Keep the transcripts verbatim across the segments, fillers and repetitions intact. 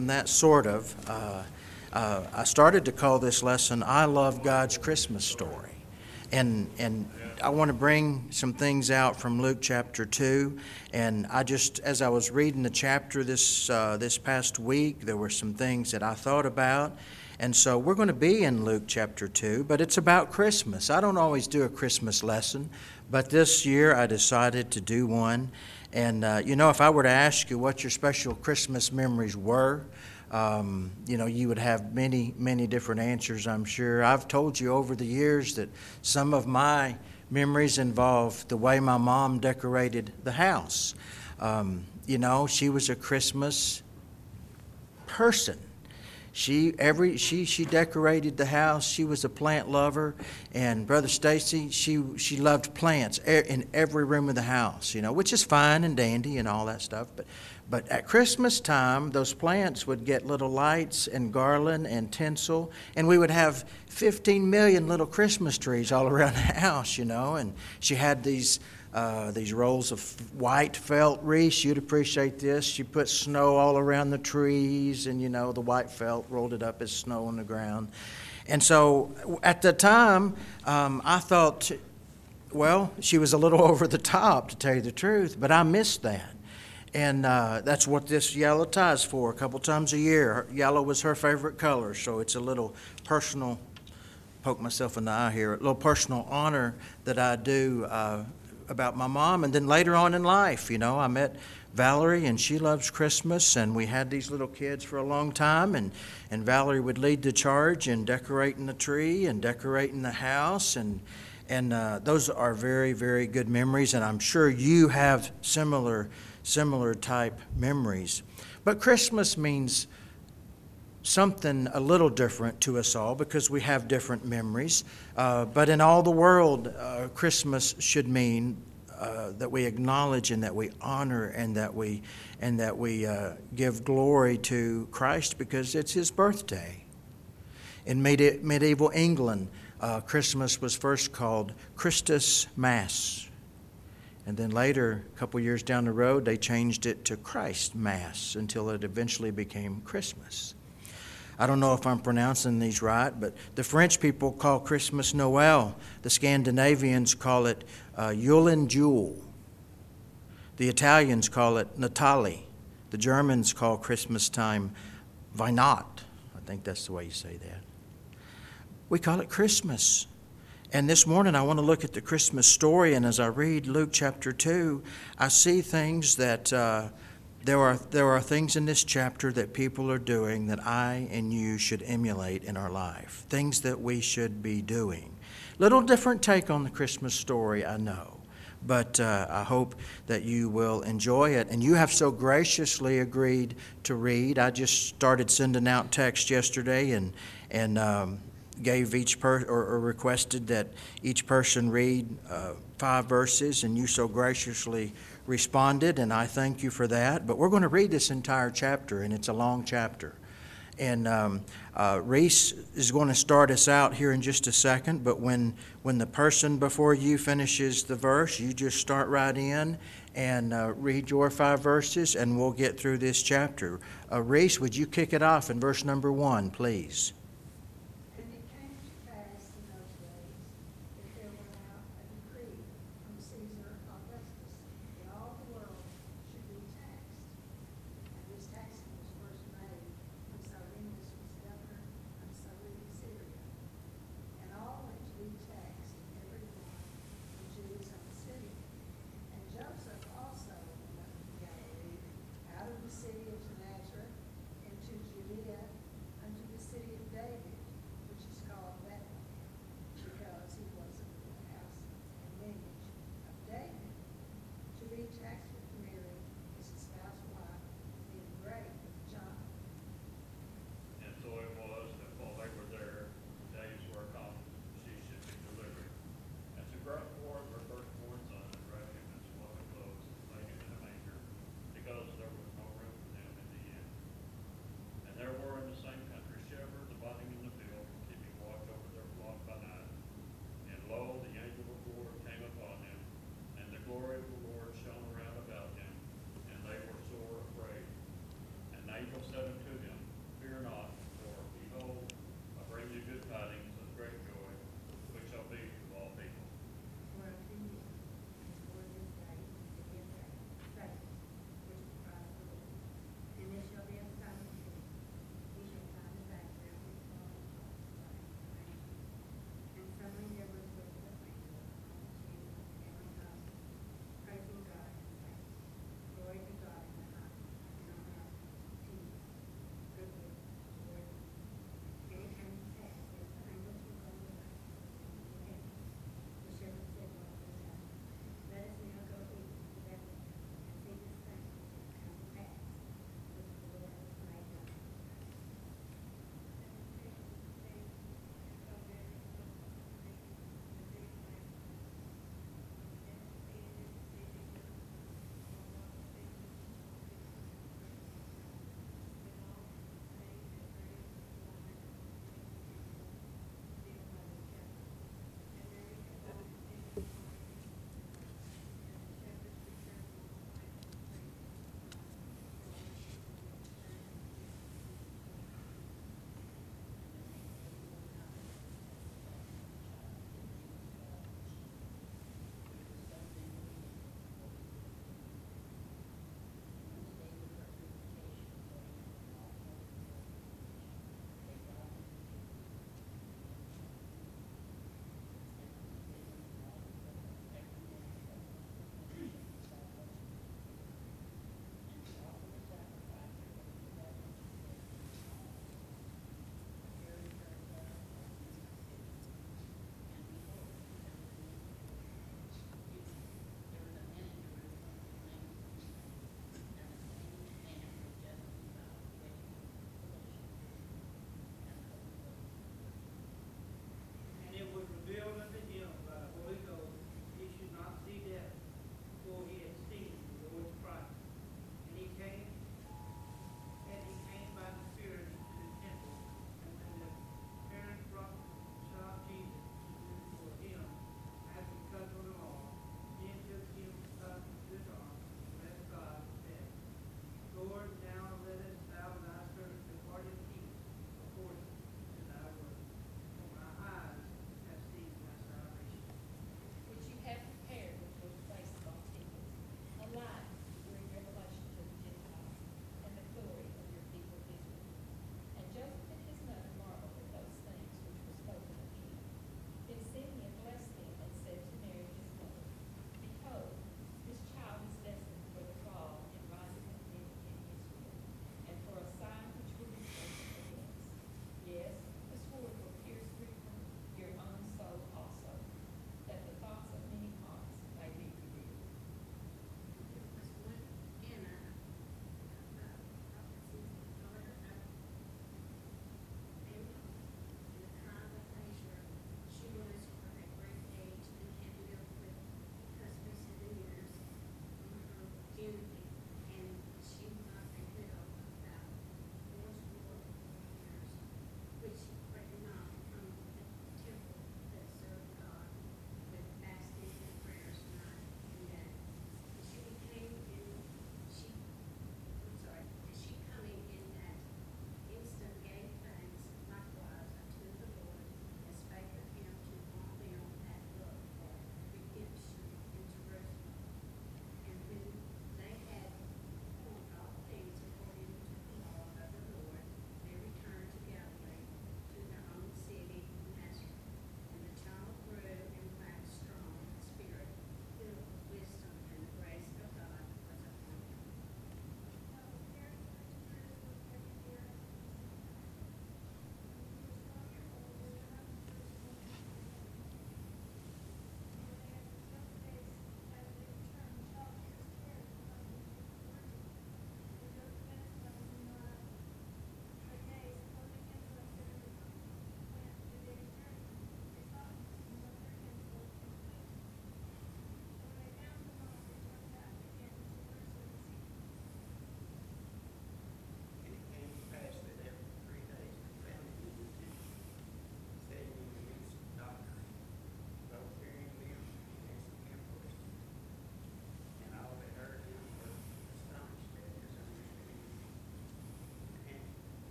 That sort of. Uh, uh, I started to call this lesson "I Love God's Christmas Story," and and I want to bring some things out from Luke chapter two. And I just, as I was reading the chapter this uh, this past week, there were some things that I thought about, and so we're going to be in Luke chapter two. But it's about Christmas. I don't always do a Christmas lesson, but this year I decided to do one. And, uh, you know, if I were to ask you what your special Christmas memories were, um, you know, you would have many, many different answers, I'm sure. I've told you over the years that some of my memories involve the way my mom decorated the house. Um, you know, she was a Christmas person. She every she she decorated the house. She was a plant lover, and Brother Stacy, she she loved plants in every room of the house. You know, which is fine and dandy and all that stuff. But but at Christmas time, those plants would get little lights and garland and tinsel, and we would have fifteen million little Christmas trees all around the house. You know, and she had these. Uh, these rolls of white felt wreaths. You'd appreciate this. She put snow all around the trees, and you know the white felt rolled it up as snow on the ground. And so at the time, um, I thought, well, she was a little over the top, to tell you the truth, but I missed that. And uh, that's what this yellow tie is for. A couple times a year, yellow was her favorite color, so it's a little personal. Poke myself in the eye here. A little personal honor that I do. Uh, about my mom. And then later on in life, you know, I met Valerie, and she loves Christmas, and we had these little kids for a long time, and, and Valerie would lead the charge in decorating the tree and decorating the house, and and uh, those are very, very good memories, and I'm sure you have similar similar type memories. But Christmas means something a little different to us all because we have different memories. Uh, but in all the world, uh, Christmas should mean uh, that we acknowledge and that we honor and that we and that we uh, give glory to Christ because it's His birthday. In medi- medieval England, uh, Christmas was first called Christus Mass. And then later, a couple years down the road, they changed it to Christ Mass until it eventually became Christmas. I don't know if I'm pronouncing these right, but the French people call Christmas Noel. The Scandinavians call it uh, Julen Jule. The Italians call it Natale. The Germans call Christmas time Weihnacht. I think that's the way you say that. We call it Christmas. And this morning I want to look at the Christmas story, and as I read Luke chapter two, I see things that... Uh, There are there are things in this chapter that people are doing that I and you should emulate in our life. Things that we should be doing. Little different take on the Christmas story, I know. But uh, I hope that you will enjoy it. And you have so graciously agreed to read. I just started sending out text yesterday and and um, gave each per or, or requested that each person read uh, five verses, and you so graciously responded, and I thank you for that. But we're going to read this entire chapter, and it's a long chapter. And um, uh, Reese is going to start us out here in just a second, but when when the person before you finishes the verse, you just start right in and uh, read your five verses, and we'll get through this chapter. Uh, Reese, would you kick it off in verse number one, please? Out of the city of Nazareth into Judea, unto the city of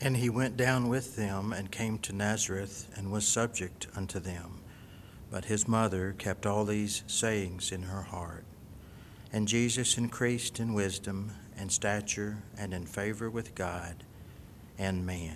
And he went down with them and came to Nazareth and was subject unto them. But his mother kept all these sayings in her heart. And Jesus increased in wisdom and stature and in favor with God and man.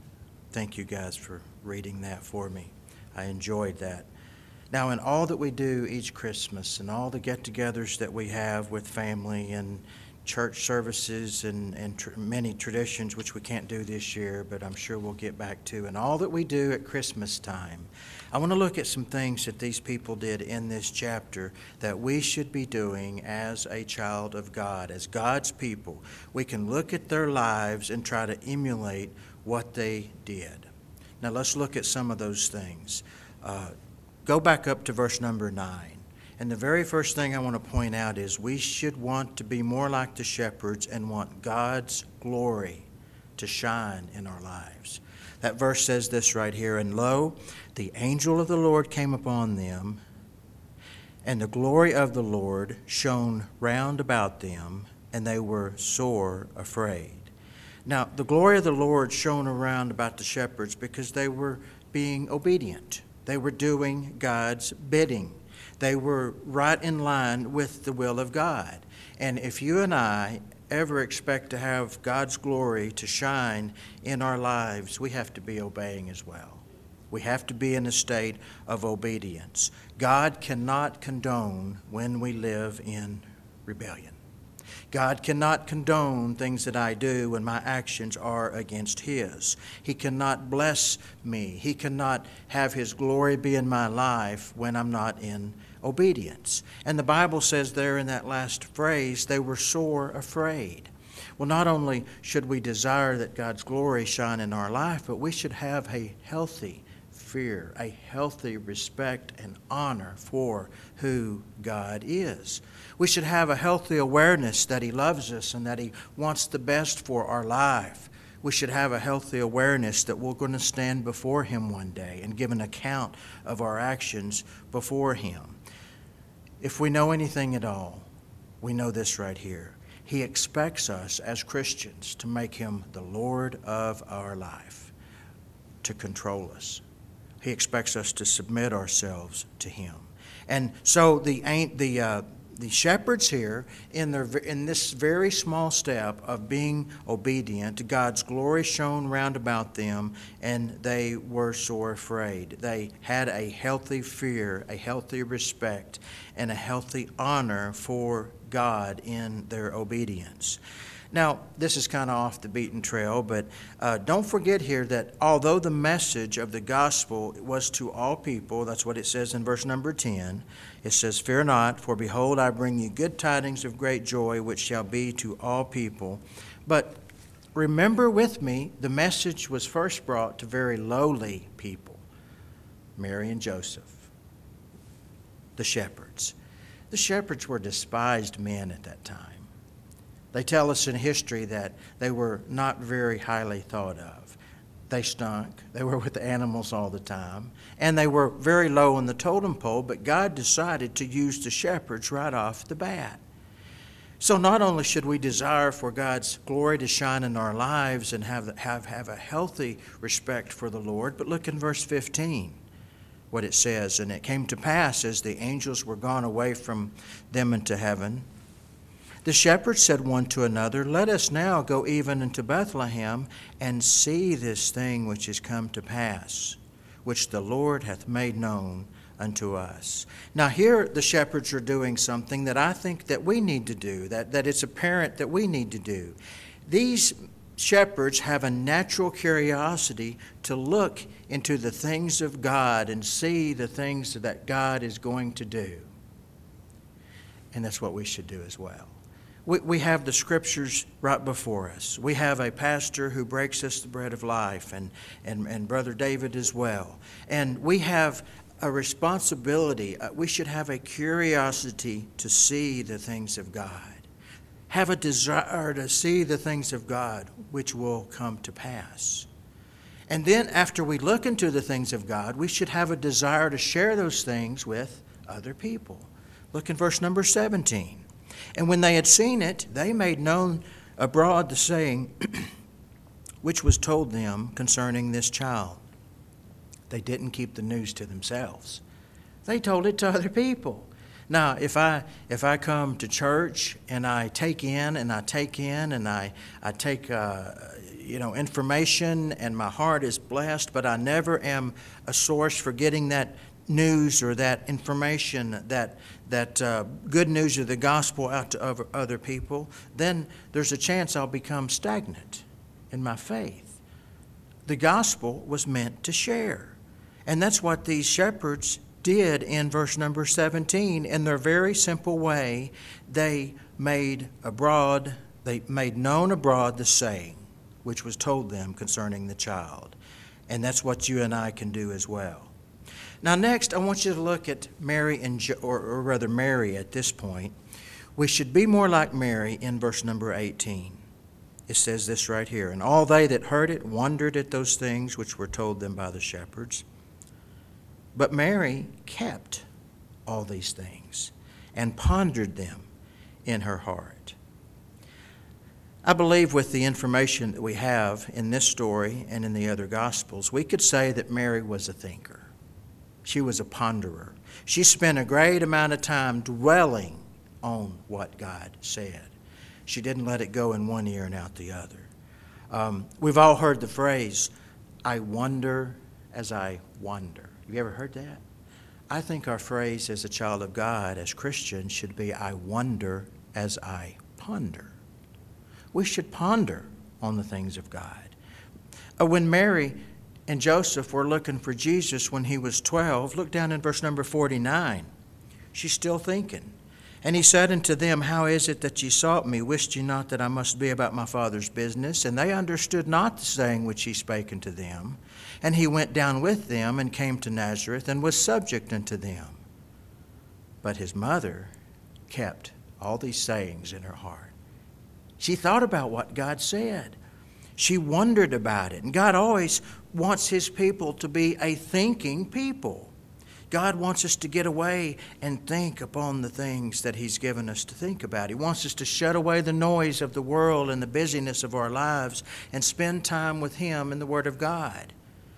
Thank you guys for reading that for me. I enjoyed that. Now, in all that we do each Christmas and all the get-togethers that we have with family and church services and, and tr- many traditions, which we can't do this year, but I'm sure we'll get back to, and all that we do at Christmas time, I want to look at some things that these people did in this chapter that we should be doing as a child of God, as God's people. We can look at their lives and try to emulate what they did. Now let's look at some of those things. Uh, go back up to verse number nine. And the very first thing I want to point out is we should want to be more like the shepherds and want God's glory to shine in our lives. That verse says this right here, and lo, the angel of the Lord came upon them, and the glory of the Lord shone round about them, and they were sore afraid. Now, the glory of the Lord shone around about the shepherds because they were being obedient. They were doing God's bidding. They were right in line with the will of God. And if you and I ever expect to have God's glory to shine in our lives, we have to be obeying as well. We have to be in a state of obedience. God cannot condone when we live in rebellion. God cannot condone things that I do when my actions are against His. He cannot bless me. He cannot have His glory be in my life when I'm not in obedience. And the Bible says there in that last phrase, they were sore afraid. Well, not only should we desire that God's glory shine in our life, but we should have a healthy fear, a healthy respect and honor for who God is. We should have a healthy awareness that He loves us and that He wants the best for our life. We should have a healthy awareness that we're going to stand before Him one day and give an account of our actions before Him. If we know anything at all, we know this right here. He expects us as Christians to make Him the Lord of our life, to control us. He expects us to submit ourselves to Him. And so the the uh, the shepherds here, in their in this very small step of being obedient, God's glory shone round about them, and they were sore afraid. They had a healthy fear, a healthy respect, and a healthy honor for God in their obedience. Now, this is kind of off the beaten trail, but uh, don't forget here that although the message of the gospel was to all people, that's what it says in verse number ten, it says, "Fear not, for behold, I bring you good tidings of great joy, which shall be to all people." But remember with me, the message was first brought to very lowly people, Mary and Joseph, the shepherds. The shepherds were despised men at that time. They tell us in history that they were not very highly thought of. They stunk. They were with the animals all the time. And they were very low on the totem pole, but God decided to use the shepherds right off the bat. So not only should we desire for God's glory to shine in our lives and have, have, have a healthy respect for the Lord, but look in verse fifteen, what it says. "And it came to pass, as the angels were gone away from them into heaven, the shepherds said one to another, Let us now go even into Bethlehem, and see this thing which is come to pass, which the Lord hath made known unto us." Now here the shepherds are doing something that I think that we need to do, that, that it's apparent that we need to do. These shepherds have a natural curiosity to look into the things of God and see the things that God is going to do. And that's what we should do as well. We, we have the scriptures right before us. We have a pastor who breaks us the bread of life, and, and, and Brother David as well. And we have a responsibility. Uh, we should have a curiosity to see the things of God. Have a desire to see the things of God which will come to pass. And then after we look into the things of God, we should have a desire to share those things with other people. Look in verse number seventeen. "And when they had seen it, they made known abroad the saying which was told them concerning this child. They didn't keep the news to themselves. They told it to other people. Now, if I if I come to church and I take in and I take in and I I take uh, you know information and my heart is blessed, but I never am a source for getting that news or that information, that that uh, good news of the gospel out to other, other people, then there's a chance I'll become stagnant in my faith. The gospel was meant to share, and that's what these shepherds did in verse number seventeen. In their very simple way, they made abroad, they made known abroad the saying which was told them concerning the child. And that's what you and I can do as well. Now next, I want you to look at Mary, and jo- or, or rather Mary at this point. We should be more like Mary in verse number eighteen. It says this right here, "And all they that heard it wondered at those things which were told them by the shepherds. But Mary kept all these things and pondered them in her heart." I believe with the information that we have in this story and in the other Gospels, we could say that Mary was a thinker. She was a ponderer. She spent a great amount of time dwelling on what God said. She didn't let it go in one ear and out the other. Um, we've all heard the phrase, "I wonder as I wander." Have you ever heard that? I think our phrase as a child of God, as Christians, should be, "I wonder as I ponder." We should ponder on the things of God. Uh, when Mary and Joseph were looking for Jesus when he was twelve, look down in verse number forty-nine. She's still thinking. "And he said unto them, How is it that ye sought me? Wist ye not that I must be about my Father's business? And they understood not the saying which he spake unto them. And he went down with them, and came to Nazareth, and was subject unto them. But his mother kept all these sayings in her heart." She thought about what God said. She wondered about it. And God always wants his people to be a thinking people. God wants us to get away and think upon the things that he's given us to think about. He wants us to shut away the noise of the world and the busyness of our lives and spend time with him in the Word of God.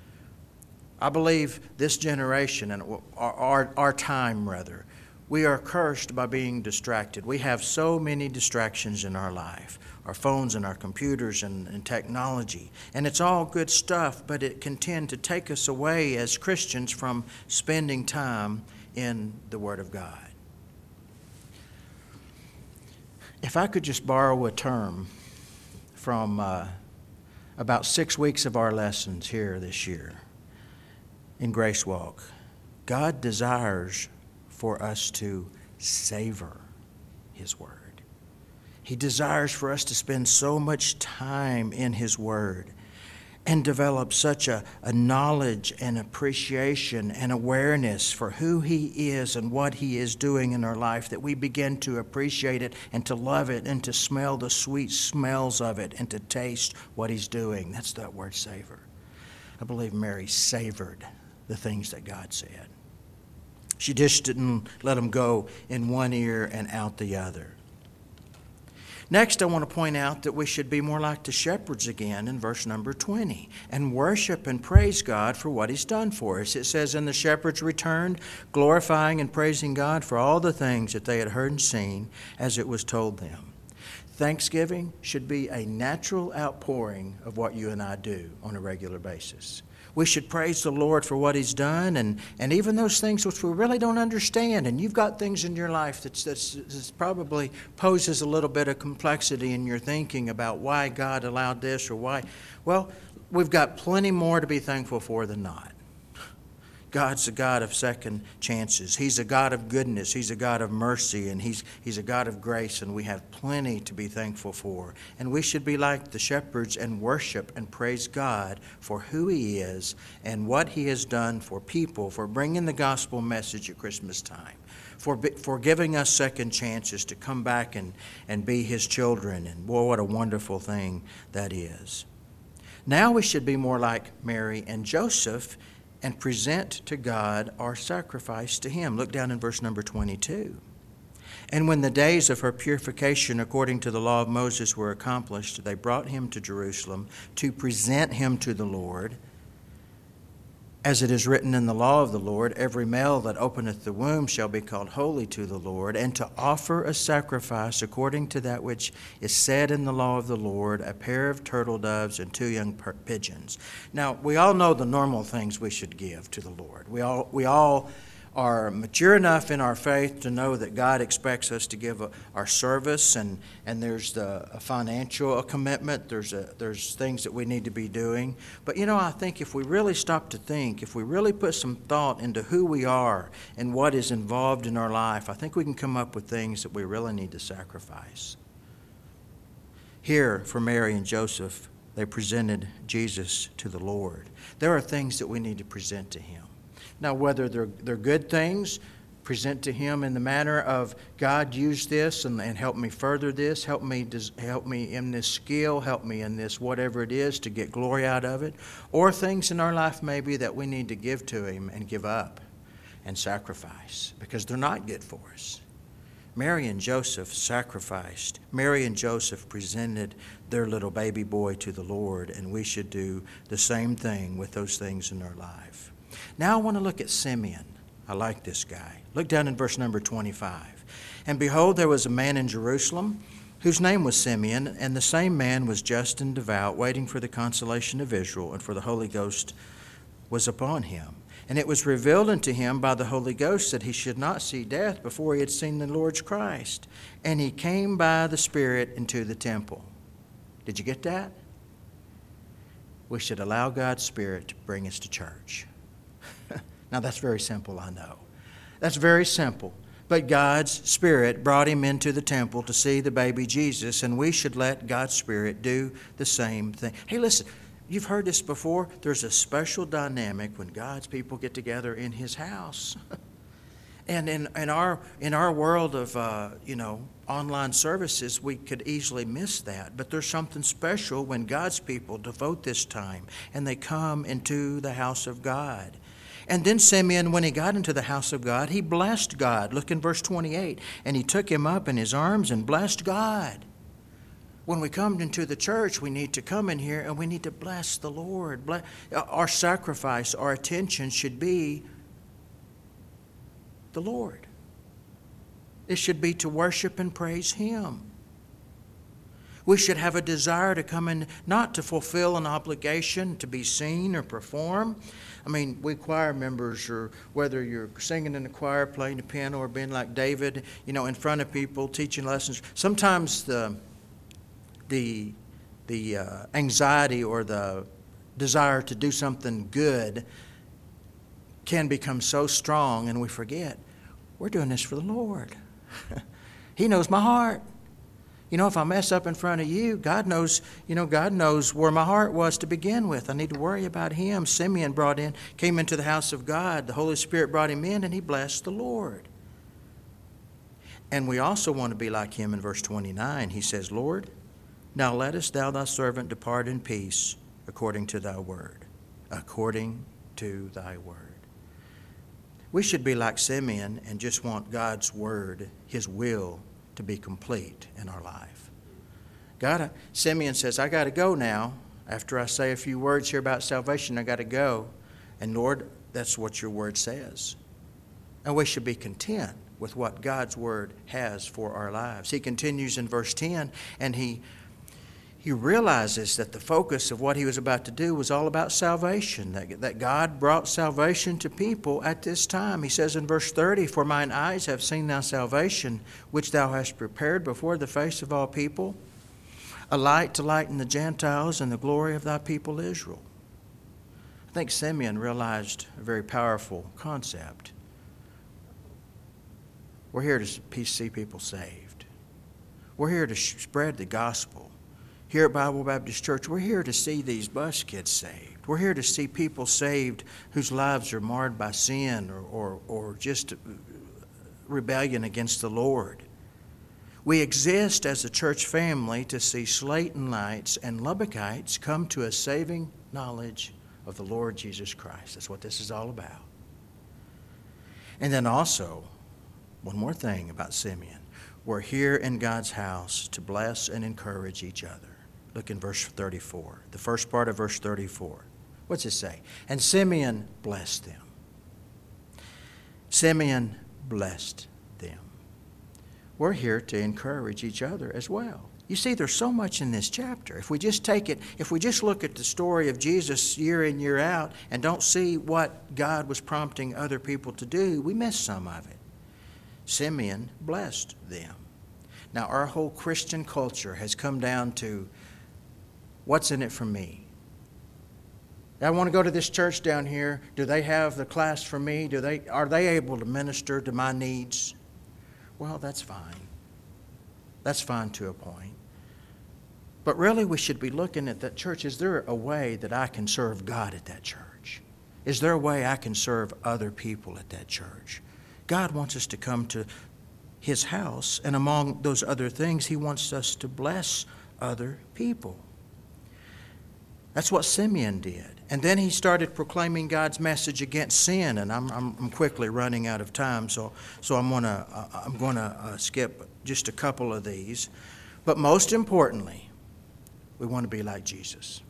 I believe this generation, and our, our, our time rather, we are cursed by being distracted. We have so many distractions in our life, our phones and our computers and, and technology. And it's all good stuff, but it can tend to take us away as Christians from spending time in the Word of God. If I could just borrow a term from uh, about six weeks of our lessons here this year in Grace Walk, God desires for us to savor his Word. He desires for us to spend so much time in his Word and develop such a, a knowledge and appreciation and awareness for who he is and what he is doing in our life that we begin to appreciate it and to love it and to smell the sweet smells of it and to taste what he's doing. That's that word, savor. I believe Mary savored the things that God said. She just didn't let them go in one ear and out the other. Next, I want to point out that we should be more like the shepherds again in verse number twenty and worship and praise God for what he's done for us. It says, "And the shepherds returned, glorifying and praising God for all the things that they had heard and seen as it was told them." Thanksgiving should be a natural outpouring of what you and I do on a regular basis. We should praise the Lord for what he's done, and, and even those things which we really don't understand. And you've got things in your life that's, that's, that's probably poses a little bit of complexity in your thinking about why God allowed this or why. Well, we've got plenty more to be thankful for than not. God's a God of second chances. He's a God of goodness. He's a God of mercy, and he's, he's a God of grace, and we have plenty to be thankful for. And we should be like the shepherds and worship and praise God for who he is and what he has done for people, for bringing the gospel message at Christmas time, for, for giving us second chances to come back and, and be his children. And boy, what a wonderful thing that is. Now we should be more like Mary and Joseph and present to God our sacrifice to him. Look down in verse number twenty-two. And when the days of her purification according to the law of Moses were accomplished, they brought him to Jerusalem to present him to the Lord. As it is written in the law of the Lord, every male that openeth the womb shall be called holy to the Lord, and to offer a sacrifice according to that which is said in the law of the Lord, a pair of turtle doves and two young pigeons. Now, we all know the normal things we should give to the Lord. We all, we all are mature enough in our faith to know that God expects us to give a, our service, and, and there's the a financial commitment. There's a, there's things that we need to be doing. But, you know, I think if we really stop to think, if we really put some thought into who we are and what is involved in our life, I think we can come up with things that we really need to sacrifice. Here, for Mary and Joseph, they presented Jesus to the Lord. There are things that we need to present to Him. Now, whether they're, they're good things, present to Him in the manner of, God, use this and, and help me further this, help me, help me in this skill, help me in this whatever it is to get glory out of it, or things in our life maybe that we need to give to Him and give up and sacrifice because they're not good for us. Mary and Joseph sacrificed. Mary and Joseph presented their little baby boy to the Lord, and we should do the same thing with those things in our life. Now I want to look at Simeon. I like this guy. Look down in verse number twenty-five. And behold, there was a man in Jerusalem whose name was Simeon, and the same man was just and devout, waiting for the consolation of Israel, and for the Holy Ghost was upon him. And it was revealed unto him by the Holy Ghost that he should not see death before he had seen the Lord's Christ. And he came by the Spirit into the temple. Did you get that? We should allow God's Spirit to bring us to church. Now, that's very simple, I know. That's very simple. But God's Spirit brought him into the temple to see the baby Jesus, and we should let God's Spirit do the same thing. Hey, listen, you've heard this before. There's a special dynamic when God's people get together in His house. And in, in our in our world of, uh, you know, online services, we could easily miss that. But there's something special when God's people devote this time and they come into the house of God. And then Simeon, when he got into the house of God, he blessed God. Look in verse twenty-eight. And he took him up in his arms and blessed God. When we come into the church, we need to come in here and we need to bless the Lord. Our sacrifice, our attention should be the Lord. It should be to worship and praise Him. We should have a desire to come in, not to fulfill an obligation, to be seen or perform. I mean, we choir members, or whether you're singing in the choir, playing the piano, or being like David, you know, in front of people, teaching lessons. Sometimes the the the uh, anxiety or the desire to do something good can become so strong, and we forget we're doing this for the Lord. He knows my heart. You know, if I mess up in front of you, God knows, you know, God knows where my heart was to begin with. I need to worry about Him. Simeon brought in, came into the house of God. The Holy Spirit brought him in, and he blessed the Lord. And we also want to be like him in verse twenty-nine. He says, Lord, now lettest thou thy servant depart in peace according to thy word. According to thy word. We should be like Simeon and just want God's word, His will, to be complete in our life. God, Simeon says, I got to go now. After I say a few words here about salvation, I got to go. And Lord, that's what your word says. And we should be content with what God's word has for our lives. He continues in verse ten, and he he realizes that the focus of what he was about to do was all about salvation, that, that God brought salvation to people at this time. He says in verse thirty, For mine eyes have seen thy salvation, which thou hast prepared before the face of all people, a light to lighten the Gentiles and the glory of thy people Israel. I think Simeon realized a very powerful concept. We're here to see people saved. We're here to spread the gospel. Here at Bible Baptist Church, we're here to see these bus kids saved. We're here to see people saved whose lives are marred by sin or, or, or just rebellion against the Lord. We exist as a church family to see Slayton Lights and Lubbockites come to a saving knowledge of the Lord Jesus Christ. That's what this is all about. And then also, one more thing about Simeon. we're here in God's house to bless and encourage each other. Look in verse thirty-four, the first part of verse thirty-four. What's it say? And Simeon blessed them. Simeon blessed them. We're here to encourage each other as well. You see, there's so much in this chapter. If we just take it, if we just look at the story of Jesus year in, year out, and don't see what God was prompting other people to do, we miss some of it. Simeon blessed them. Now, our whole Christian culture has come down to, what's in it for me? I want to go to this church down here. Do they have the class for me? Do they, are they able to minister to my needs? Well, that's fine. That's fine to a point. But really, we should be looking at that church. Is there a way that I can serve God at that church? Is there a way I can serve other people at that church? God wants us to come to His house, and among those other things, He wants us to bless other people. That's what Simeon did. And then he started proclaiming God's message against sin, and I'm, I'm, I'm quickly running out of time, so, so I'm going to uh, I'm going to uh, skip just a couple of these. But most importantly, we want to be like Jesus.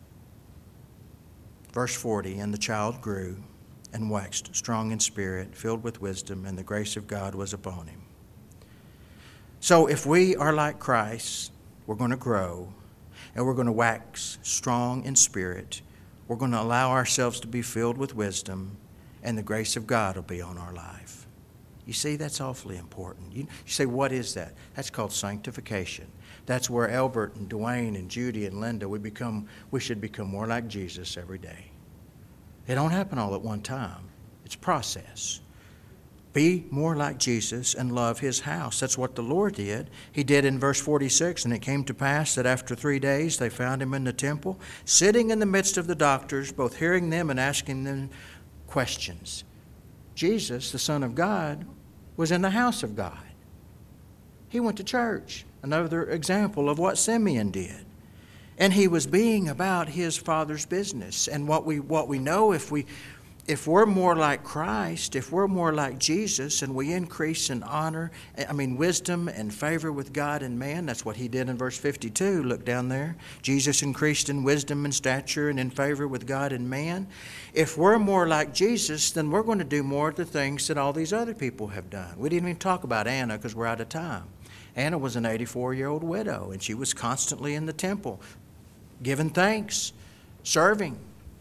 Verse forty, and the child grew and waxed strong in spirit, filled with wisdom, and the grace of God was upon him. So if we are like Christ, we're going to grow, and we're going to wax strong in spirit. We're going to allow ourselves to be filled with wisdom, and the grace of God will be on our life. You see, that's awfully important. You, you say, what is that? That's called sanctification. That's where Albert and Dwayne and Judy and Linda, we become, we should become more like Jesus every day. It don't happen all at one time. It's a process. Be more like Jesus and love His house. That's what the Lord did. He did in verse forty-six, and it came to pass that after three days they found Him in the temple, sitting in the midst of the doctors, both hearing them and asking them questions. Jesus, the Son of God, was in the house of God. He went to church. Another example of what Simeon did. And he was being about his Father's business. And what we what we know, if we if we're more like Christ, if we're more like Jesus, and we increase in honor, I mean wisdom and favor with God and man, that's what he did in verse fifty-two. Look down there. Jesus increased in wisdom and stature and in favor with God and man. If we're more like Jesus, then we're going to do more of the things that all these other people have done. We didn't even talk about Anna because we're out of time. Anna was an eighty-four-year-old widow, and she was constantly in the temple, giving thanks, serving.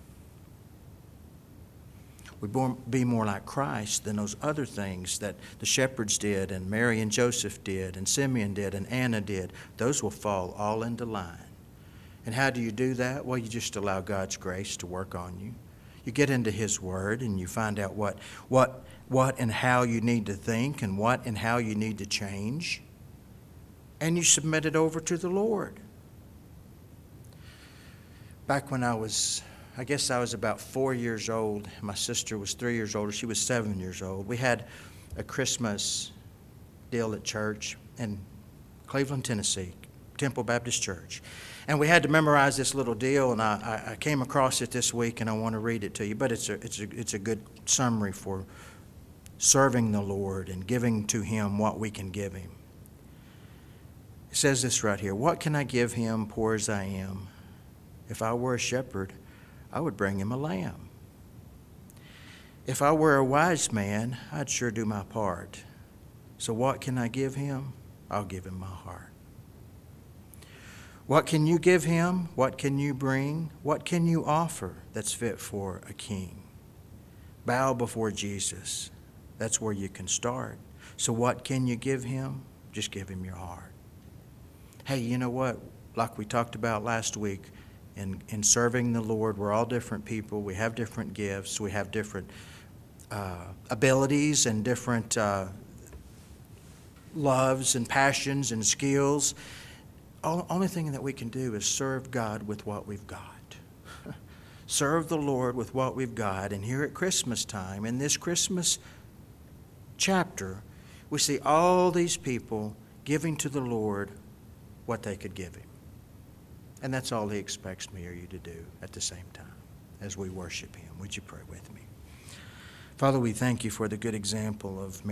We be more like Christ than those other things that the shepherds did, and Mary and Joseph did, and Simeon did, and Anna did. Those will fall all into line. And how do you do that? Well, you just allow God's grace to work on you. You get into His Word, and you find out what, what, what and how you need to think, and what and how you need to change. And you submit it over to the Lord. Back when I was, I guess I was about four years old. My sister was three years older. She was seven years old. We had a Christmas deal at church in Cleveland, Tennessee, Temple Baptist Church. And we had to memorize this little deal, and I, I came across it this week, and I want to read it to you. But it's a, it's a, it's a good summary for serving the Lord and giving to Him what we can give Him. It says this right here. What can I give Him, poor as I am? If I were a shepherd, I would bring him a lamb. If I were a wise man, I'd sure do my part. So what can I give him? I'll give him my heart. What can you give him? What can you bring? What can you offer that's fit for a king? Bow before Jesus. That's where you can start. So what can you give him? Just give him your heart. Hey, you know what? Like we talked about last week, In, in serving the Lord, we're all different people. We have different gifts. We have different uh, abilities and different uh, loves and passions and skills. All, only thing that we can do is serve God with what we've got. Serve the Lord with what we've got. And here at Christmas time, in this Christmas chapter, we see all these people giving to the Lord what they could give Him. And that's all He expects me or you to do at the same time as we worship Him. Would you pray with me? Father, we thank You for the good example of